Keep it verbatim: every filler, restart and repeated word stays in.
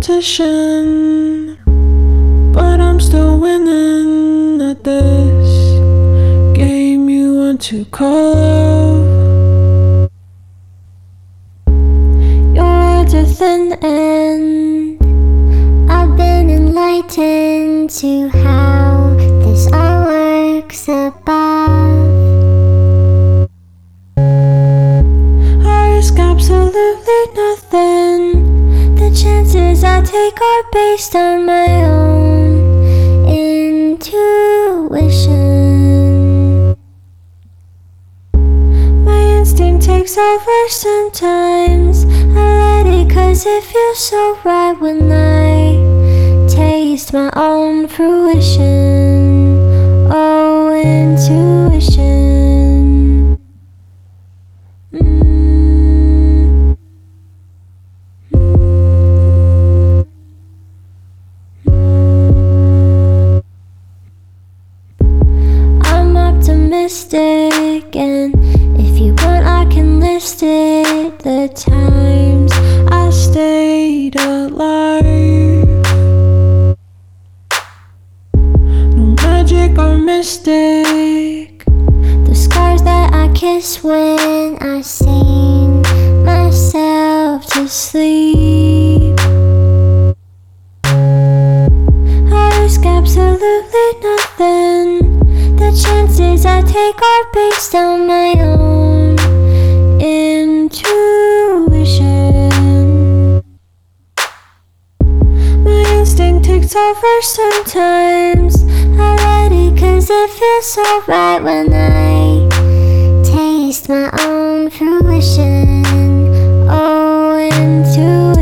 competition, but I'm still winning at this game you want to call love. Your words are thin and I've been enlightened to how this all works above. I risk absolutely nothing. The chances I take are based on my own intuition. My instinct takes over sometimes. I let it cause it feels so right when I taste my own fruition. Oh, intuition. mm. I'm optimistic, and if you want I can list it, the times I stayed alive. No magic or mystic, The scars that I kiss when I sing myself to sleep. I risk absolutely nothing. The chances I take are based on my own intuition. My instinct takes over sometimes. I let it cause it feels so right when I taste my own fruition. Oh, intuition.